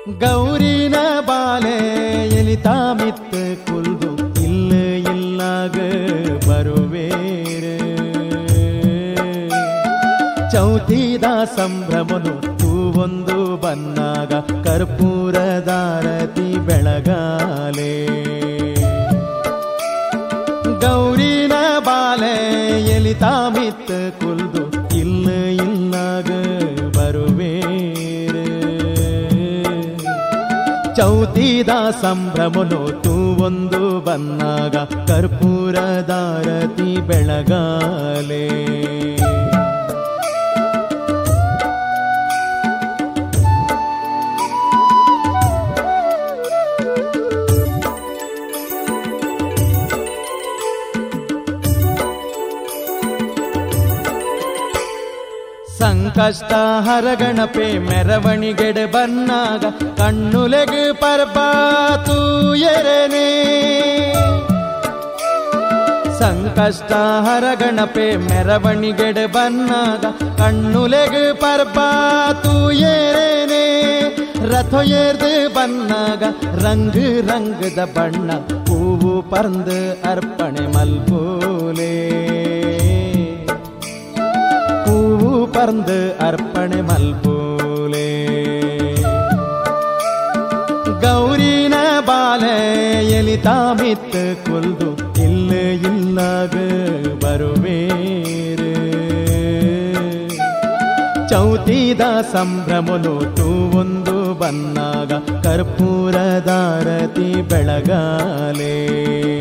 ಗೌರಿನ ಬಾಲೆ ಎಲಿತಾ ಮಿತ್ತು ಕುಲ್ದು ಇಲ್ಲ ಇಲ್ಲಾಗ ಬರುವೇರೆ ಚೌತಿದ ಸಂಭ್ರಮನು ತೂವೊಂದು ಬನ್ನಾಗ ಕರ್ಪೂರದಾರತಿ ಬೆಳಗಾಲೆ ಗೌರಿನ ಬಾಲೆ ಎಲಿತಾ ಮಿತ್ತು ಕುಲ್ದು ಇಲ್ಲ ಇಲ್ಲಾಗ ಬರುವೇರೆ ಚೌತಿದ ಸಂಭ್ರಮನು ತೂವೊಂದು ಬನ್ನಾಗ ಕರ್ಪೂರದಾರತಿ ಬೆಳಗಾಲೆ ಸಂಕಷ್ಟ ಹರಗಣಪೆ ಮೆರವಣಿಗೆಡೆ ಬನ್ನಾಗ ಕಣ್ಣುಲೆಗೆ ಪರ್ಬಾತು ಎರೆನೆ ಸಂಕಷ್ಟ ಹರಗಣಪೆ ಮೆರವಣಿಗೆಡೆ ಬನ್ನಾಗ ಕಣ್ಣುಲೆಗೆ ಪರ್ಬಾತು ಎರೆನೆ ರಥ ಏರ್ದು ಬನ್ನಾಗ ರಂಗ್ ರಂಗದ ಬಣ್ಣ ಹೂವು ಪರ್ದು ಅರ್ಪಣೆ ಮಲ್ಪೋಲೆ ಹೂವು ಪರ್ದು ಅರ್ಪಣೆ ಮಲ್ಪೋಲೆ ಗೌರಿನ ಬಾಲೆ ಎಲಿತಾ ಮಿತ್ತು ಕುಲ್ದು ಇಲ್ಲ ಇಲ್ಲಾಗ ಬರುವೇರೆ ಚೌತಿದ ಸಂಭ್ರಮನು ತೂವೊಂದು ಬನ್ನಾಗ ಕರ್ಪೂರದಾರತಿ ಬೆಳಗಾಲೆ